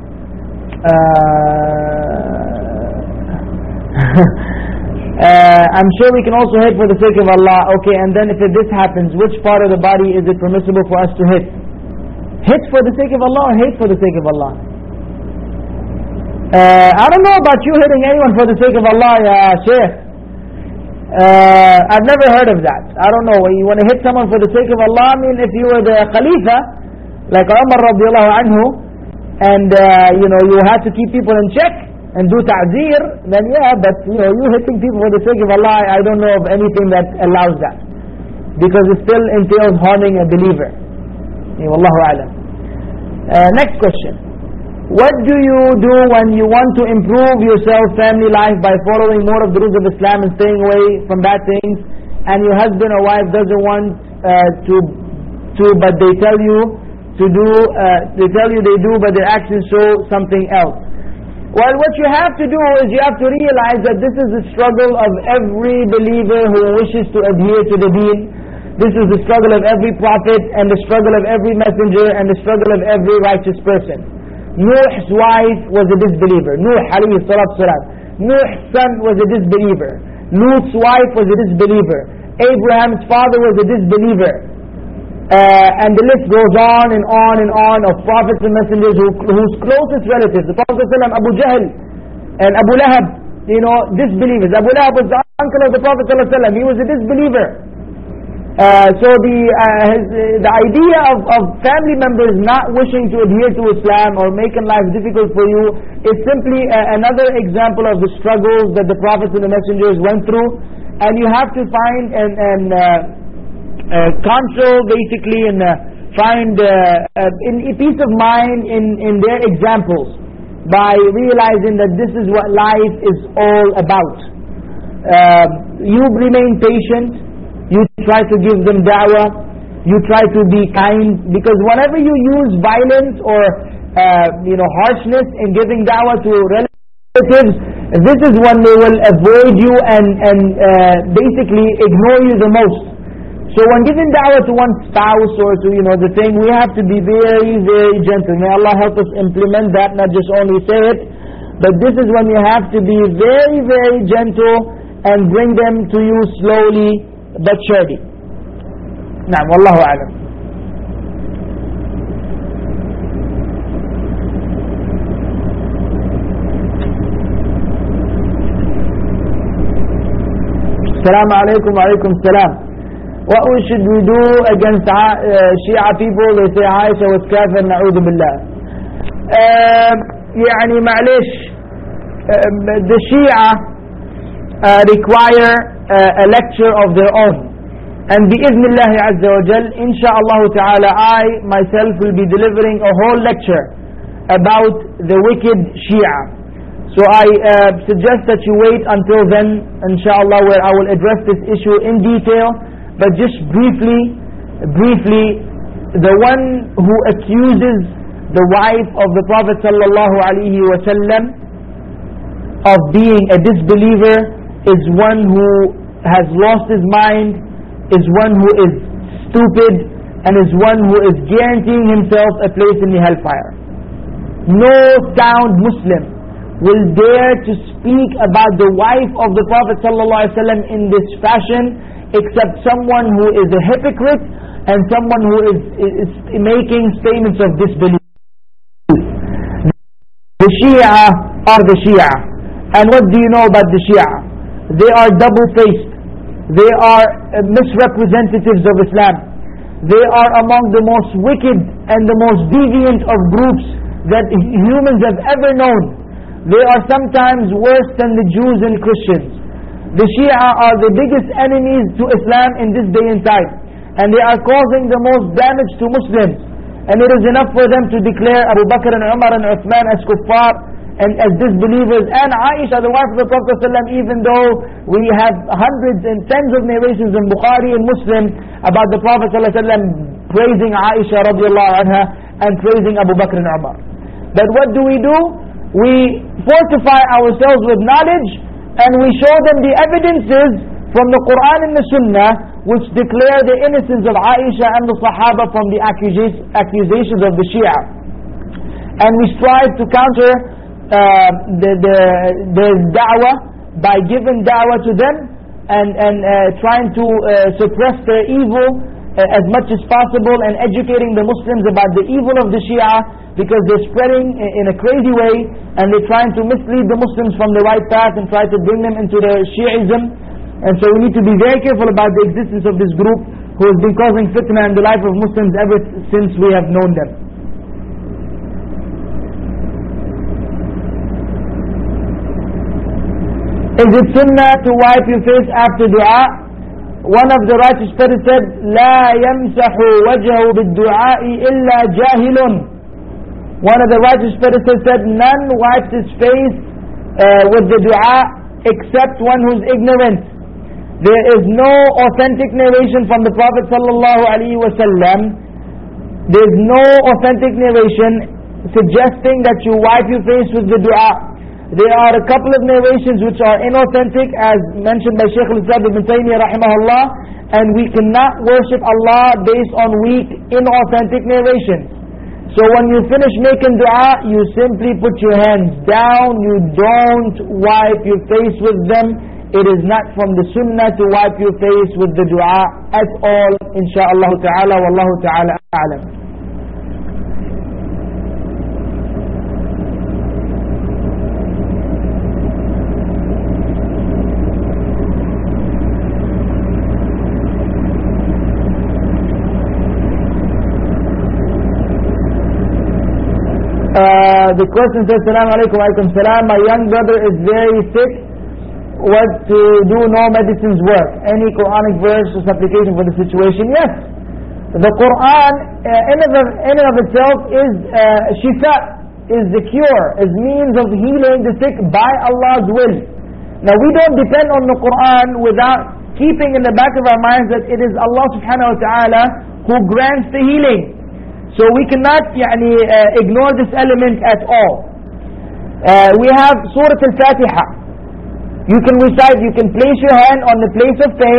Uh, Uh, I'm sure we can also hit for the sake of Allah. Okay, and then if this happens, which part of the body is it permissible for us to hit? Hit for the sake of Allah or hate for the sake of Allah? Uh, I don't know about you hitting anyone for the sake of Allah, ya Shaykh. Uh, I've never heard of that. I don't know. You want to hit someone for the sake of Allah? I mean, if you were the Khalifa, like Umar radiallahu anhu, and uh, you know, you had to keep people in check and do ta'zeer, then yeah, but you know, you hitting people for the sake of Allah, I don't know of anything that allows that, because it still entails harming a believer. Wallahu a'lam. Uh, next question. What do you do when you want to improve yourself, family life, by following more of the rules of Islam and staying away from bad things, and your husband or wife doesn't want uh, to, to, but they tell you to do, uh, they tell you they do, but their actions show something else? Well, what you have to do is you have to realize that this is the struggle of every believer who wishes to adhere to the deen. This is the struggle of every prophet, and the struggle of every messenger, and the struggle of every righteous person. Nuh's wife was a disbeliever. Nuh alayhi salatu salam. Nuh's son was a disbeliever. Lut's wife was a disbeliever. Abraham's father was a disbeliever. Uh, and the list goes on and on and on of prophets and messengers who, whose closest relatives, the Prophet ﷺ, Abu Jahl and Abu Lahab, you know, disbelievers. Abu Lahab was the uncle of the Prophet ﷺ. He was a disbeliever. Uh, so the uh, his, uh, the idea of, of family members not wishing to adhere to Islam or making life difficult for you is simply uh, another example of the struggles that the prophets and the messengers went through, and you have to find and, and uh, uh, console basically and uh, find uh, uh, in, a peace of mind in, in their examples, by realizing that this is what life is all about. Uh, you remain patient. You try to give them da'wah, you try to be kind, because whenever you use violence or uh, you know, harshness in giving da'wah to relatives, this is when they will avoid you and, and uh, basically ignore you the most. So when giving da'wah to one spouse or to, you know, the thing, we have to be very, very gentle. May Allah help us implement that, not just only say it. But this is when you have to be very, very gentle and bring them to you slowly but surely. Naam, wallahu a'lam. Assalamu alaikum wa alaikum salam. What we should we do against uh, Shia people? They say Aisha was kafir, na'udhu billah. Uh, يعني معلش, uh, the Shia uh, require uh, a lecture of their own. And bi'idhnillah azza wa jal, insha'Allah ta'ala, I myself will be delivering a whole lecture about the wicked Shia. So I uh, suggest that you wait until then, insha'Allah, where I will address this issue in detail. But just briefly, briefly, the one who accuses the wife of the Prophet sallallahu alaihi wasallam of being a disbeliever is one who has lost his mind, is one who is stupid, and is one who is guaranteeing himself a place in the hellfire. No sound Muslim will dare to speak about the wife of the Prophet sallallahu alaihi wasallam in this fashion, except someone who is a hypocrite and someone who is, is making statements of disbelief. The Shia are the Shia. And what do you know about the Shia? They are double-faced. They are misrepresentatives of Islam. They are among the most wicked and the most deviant of groups that humans have ever known. They are sometimes worse than the Jews and Christians. The Shia are the biggest enemies to Islam in this day and time, and they are causing the most damage to Muslims. And it is enough for them to declare Abu Bakr and Umar and Uthman as kuffar and as disbelievers, and Aisha, the wife of the Prophet ﷺ, even though we have hundreds and tens of narrations in Bukhari and Muslim about the Prophet ﷺ praising Aisha radiallahu anha and praising Abu Bakr and Umar. But what do we do? We fortify ourselves with knowledge, and we show them the evidences from the Quran and the Sunnah which declare the innocence of Aisha and the Sahaba from the accusations of the Shia. And we strive to counter uh, the, the, the da'wah by giving da'wah to them and, and uh, trying to uh, suppress their evil uh, as much as possible, and educating the Muslims about the evil of the Shia, because they're spreading in a crazy way and they're trying to mislead the Muslims from the right path and try to bring them into the Shi'ism. And so we need to be very careful about the existence of this group who has been causing fitna in the life of Muslims ever since we have known them. Is it sunnah to wipe your face after dua? One of the righteous prophets said, لا يمسح وجهه بالدعاء إلا جاهل. One of the righteous predecessors said, none wipes his face uh, with the dua except one who's ignorant. There is no authentic narration from the Prophet sallallahu alaihi wasallam. There is no authentic narration suggesting that you wipe your face with the dua. There are a couple of narrations which are inauthentic, as mentioned by Shaykh al-Islam ibn Taymiyyah rahimahullah, and we cannot worship Allah based on weak, inauthentic narrations. So when you finish making dua, you simply put your hands down. You don't wipe your face with them. It is not from the sunnah to wipe your face with the dua at all, insha'Allah ta'ala, wallahu ta'ala a'lam. Uh, the question says, Assalamu alaikum wa alaikum salam. My young brother is very sick. What to do? No medicines work. Any Quranic verse or supplication for the situation? Yes. The Quran uh, in, of, in and of itself is uh, shifa, is the cure, is means of healing the sick by Allah's will. Now we don't depend on the Quran without keeping in the back of our minds that it is Allah subhanahu wa ta'ala who grants the healing. So we cannot يعني, uh, ignore this element at all. Uh, we have Surah Al-Fatiha. You can recite, you can place your hand on the place of pain,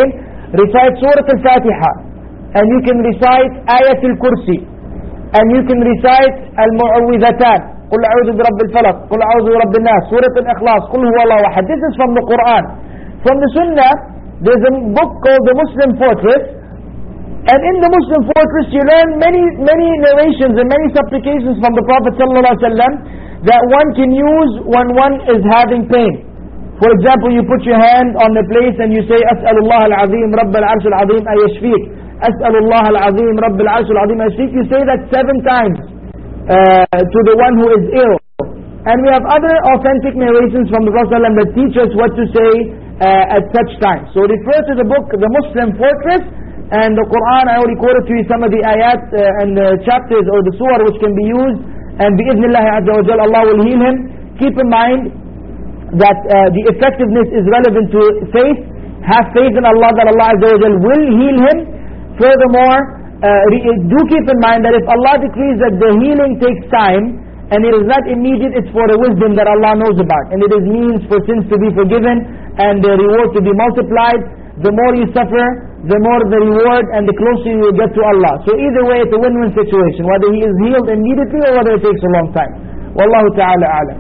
recite Surah Al-Fatiha, and you can recite Ayat Al-Kursi, and you can recite Al-Mu'awwidhatan, قل أعوذ برب الفلق, قل أعوذ برب الناس, Surah Al-Ikhlas, قل هو الله أحد. This is from the Quran. From the Sunnah, there's a book called the Muslim Fortress, and in the Muslim Fortress you learn many many narrations and many supplications from the Prophet ﷺ that one can use when one is having pain. For example, you put your hand on the place and you say, As'alullah al-Azim, Rabb al-Arsh al-Azim, ayashfiq. As'alullah al-Azim, Rabb al-Arsh al-Azim, ayashfiq. You say that seven times uh, to the one who is ill. And we have other authentic narrations from the Prophet ﷺ that teach us what to say uh, at such times. So refer to the book, The Muslim Fortress, and the Quran. I already quoted to you some of the ayat uh, and the chapters or the surah which can be used, and bi-idhnillah azza wa jal, Allah will heal him. Keep in mind that uh, the effectiveness is relevant to faith. Have faith in Allah that Allah azza wa jal will heal him. Furthermore, uh, do keep in mind that if Allah decrees that the healing takes time, and it is not immediate, it's for a wisdom that Allah knows about, and it is means for sins to be forgiven and the reward to be multiplied. The more you suffer, the more the reward, and the closer you will get to Allah. So either way, it's a win-win situation, whether he is healed immediately or whether it takes a long time. Wallahu ta'ala a'lam.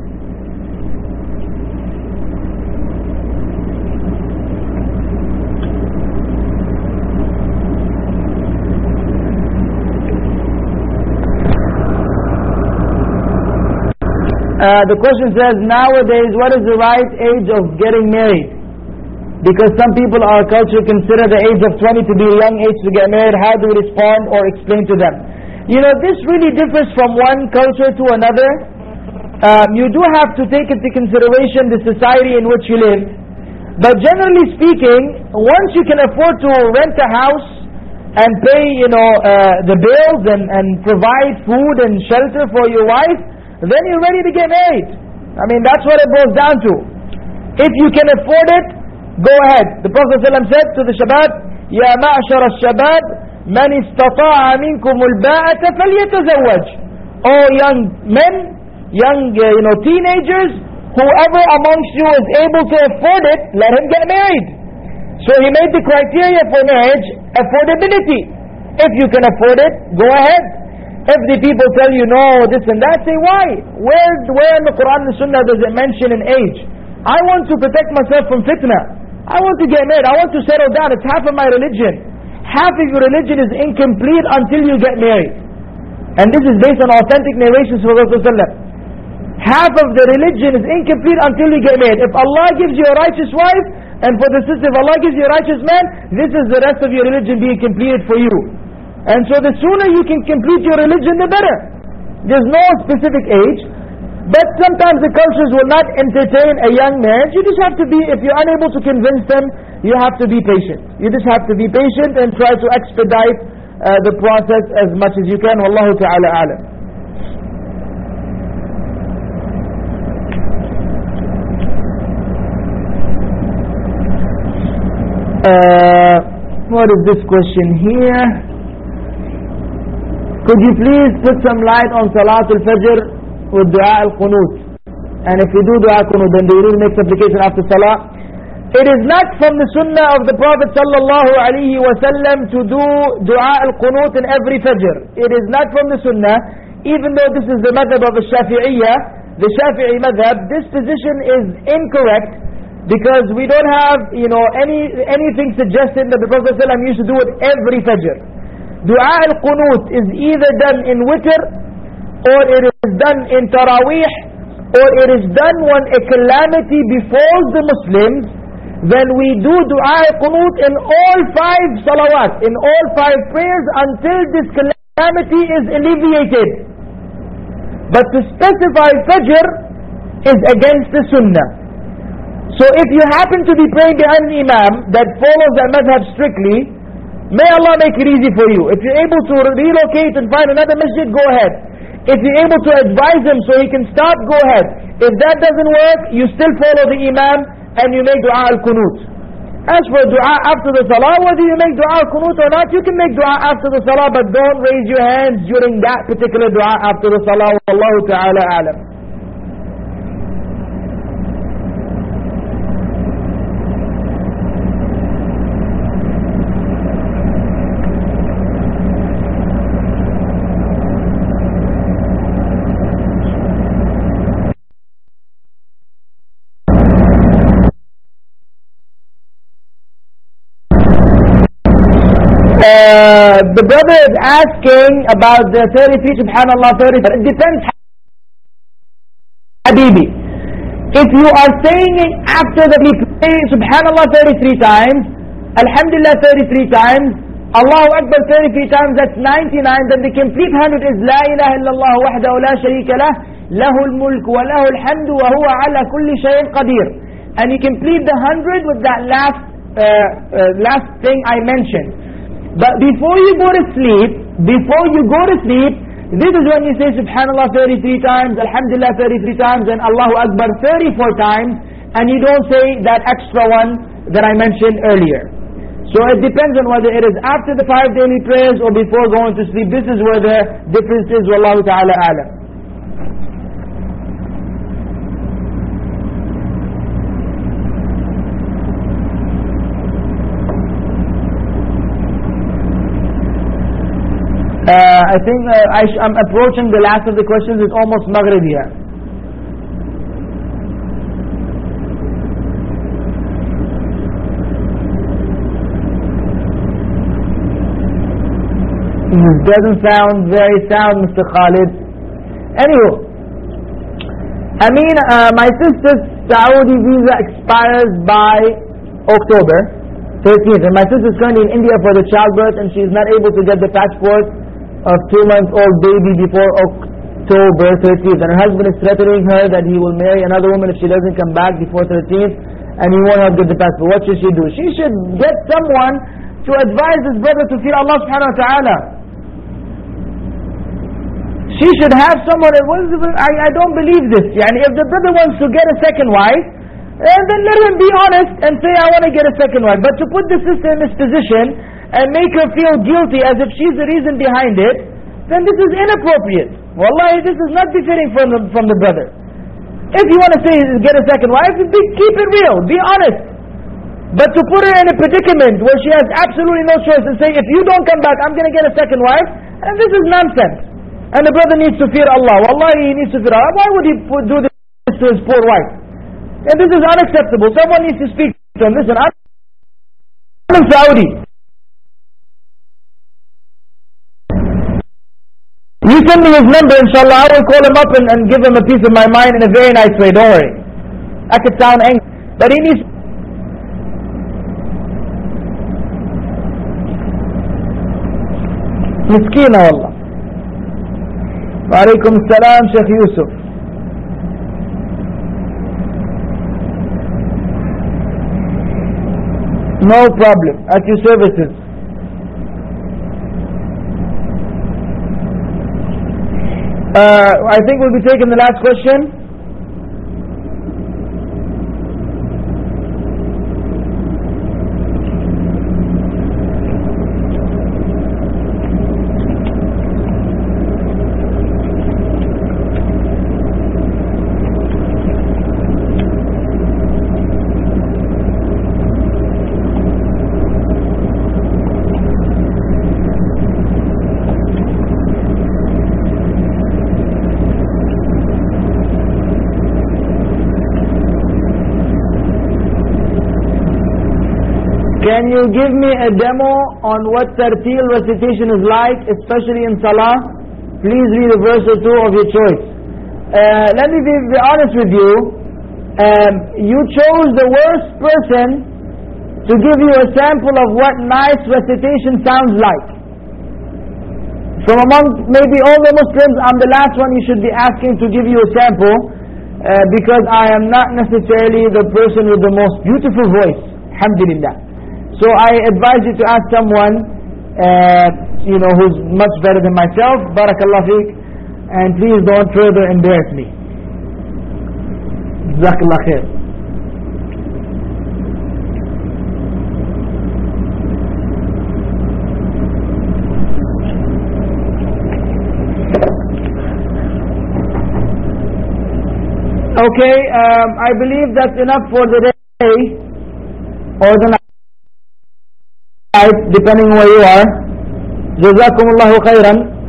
Uh, the question says, nowadays, what is the right age of getting married? Because some people, our culture, consider the age of twenty to be a young age to get married. How do we respond or explain to them? You know, this really differs from one culture to another. Um, you do have to take into consideration the society in which you live. But generally speaking, once you can afford to rent a house and pay, you know, uh, the bills and, and provide food and shelter for your wife, then you're ready to get married. I mean, that's what it boils down to. If you can afford it, go ahead. The Prophet ﷺ said to the Shabab, Ya ma'ashar al-Shabab, man istata'a minkum al-ba'ata falyatazawwaj. Oh young men, young uh, you know, teenagers, whoever amongst you is able to afford it, let him get married. So he made the criteria for marriage affordability. If you can afford it, go ahead. If the people tell you no, this and that, say why? Where, where in the Quran and Sunnah does it mention an age? I want to protect myself from fitna. I want to get married. I want to settle down. It's half of my religion. Half of your religion is incomplete until you get married. And this is based on authentic narrations from Rasulullah. Half of the religion is incomplete until you get married. If Allah gives you a righteous wife, and for the sister, if Allah gives you a righteous man, this is the rest of your religion being completed for you. And so the sooner you can complete your religion, the better. There's no specific age. But sometimes the cultures will not entertain a young marriage. You just have to be, if you're unable to convince them, you have to be patient. You just have to be patient and try to expedite uh, the process as much as you can. Wallahu ta'ala a'lam. Uh, what is this question here? Could you please put some light on Salatul Fajr with Dua al-Qunut? And if you do Dua al-Qunut, then do you really make supplication after Salah? It is not from the Sunnah of the Prophet sallallahu alaihi wasallam to do Dua al-Qunut in every Fajr. It is not from the Sunnah, even though this is the madhab of the Shafi'iyah, the Shafi'i madhab. This position is incorrect because we don't have, you know, any anything suggesting that the Prophet sallallahu alaihi wasallam used to do it every Fajr. Dua al-Qunut is either done in Witr, or it is done in Taraweeh, or it is done when a calamity befalls the Muslims. Then we do Dua al-Qunut in all five salawat, in all five prayers, until this calamity is alleviated. But to specify Fajr is against the Sunnah. So if you happen to be praying behind an Imam that follows that madhab strictly, may Allah make it easy for you. If you're able to relocate and find another masjid, go ahead. If you're able to advise him so he can stop, go ahead. If that doesn't work, you still follow the Imam and you make Dua al-Qunut. As for Dua after the Salah, whether you make Dua al-Qunut or not, you can make Dua after the Salah, but don't raise your hands during that particular Dua after the Salah. Wallahu ta'ala a'lam. Uh, the brother is asking about the thirty-three, subhanallah, thirty-four. It depends, Habibi. If you are saying it after the say subhanallah thirty-three times, alhamdulillah thirty-three times, Allahu Akbar thirty-three times, that's ninety-nine. Then the complete hundred is La ilaha illallah wahdahu la sharika lah, lahul mulk wa lahul hamdu wa huwa ala kulli shay'in qadir. And you complete the hundred with that last uh, uh, last thing I mentioned. But before you go to sleep, before you go to sleep, this is when you say subhanallah thirty-three times, alhamdulillah thirty-three times, and Allahu Akbar thirty-four times, and you don't say that extra one that I mentioned earlier. So it depends on whether it is after the five daily prayers or before going to sleep. This is where the difference is, wallahu ta'ala alam. Uh, I think uh, I I'm approaching the last of the questions. It's almost Maghrib here. This doesn't sound very sound, Mister Khalid. Anyway, I mean, uh, my sister's Saudi visa expires by October thirteenth, and my sister's currently in India for the childbirth, and she's not able to get the passport of two-month-old baby before October thirteenth, and her husband is threatening her that he will marry another woman if she doesn't come back before thirteenth, and he won't have get the passport. What should she do? She should get someone to advise this brother to fear Allah subhanahu wa ta'ala. She should have someone. I, I don't believe this. Yani if the brother wants to get a second wife, and then let him be honest and say, I want to get a second wife. But to put the sister in this position and make her feel guilty as if she's the reason behind it, then this is inappropriate. Wallahi, this is not befitting from the, from the brother. If you want to say get a second wife, be, keep it real, be honest. But to put her in a predicament where she has absolutely no choice and say, if you don't come back, I'm going to get a second wife, and this is nonsense. And the brother needs to fear Allah. Wallahi, he needs to fear Allah. Why would he put, do this to his poor wife? And this is unacceptable. Someone needs to speak to him. Listen, I'm in Saudi. You send me his number, inshallah, I will call him up and, and give him a piece of my mind in a very nice way. Don't worry. I could sound angry, but he needs. Miskina Allah. Wa alaikum salam, Sheikh Yusuf. No problem. At your services. Uh, I think we'll be taking the last question. Can you give me a demo on what tartil recitation is like, especially in Salah? Please read a verse or two of your choice. Uh, let me be, be honest with you. Um, you chose the worst person to give you a sample of what nice recitation sounds like. From among maybe all the Muslims, I'm the last one you should be asking to give you a sample, uh, because I am not necessarily the person with the most beautiful voice. Alhamdulillah. So I advise you to ask someone, uh, you know, who's much better than myself. Barakallah feek. And please don't further embarrass me. Jazakallah khair. Okay, um, I believe that's enough for the day or the night. Depending on where you are. Jazakumullahu khairan.